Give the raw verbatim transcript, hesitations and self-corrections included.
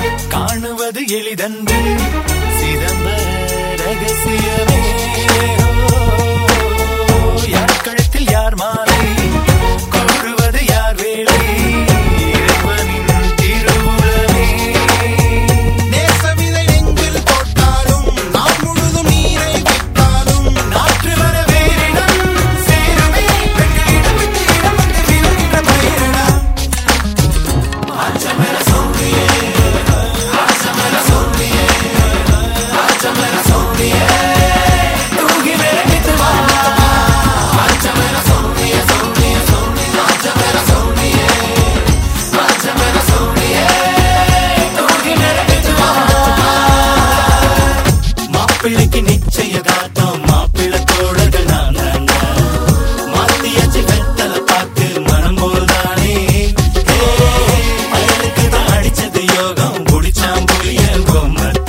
காணுவது எளிதன்று சிதம்பர ரகசியமே. யார் கழுத்தில் யார் மாலை, கூறுவது யார் வேலை, இறைவனின் திருவுளமே. நேசவிதை நெஞ்சில் போட்டாலும் நான் முழுதும் நீரை விட்டாலும் நாற்று வர வேறிடம் சேருமே. பெண்களிடம் விட்டு இடம் வந்து விழுகின்ற பயிரிடா. ஆச்சமர சோதியே, ஆச்சமர சோதியே, ஆச்சமர சோதியே, தூகி விளங்கிட்டு வா. ஆச்சமர சோதியே, சோதியே, சோதியே, ஆச்சமர சோதியே, ஆச்சமர சோதியே, தூகி விளங்கிட்டு வா. மாப்பிள்ளைக்கு நிச்சயதார்த்தம், மாப்பிள்ளை தோழர்கள் நான் தாங்க. மாத்தியாச்சு வெத்தலை பார்த்து மனம் போல்தானே. பயலுக்கு தான் அடிச்சது யோகம், குடிச்சாம் புளிய பொம்மை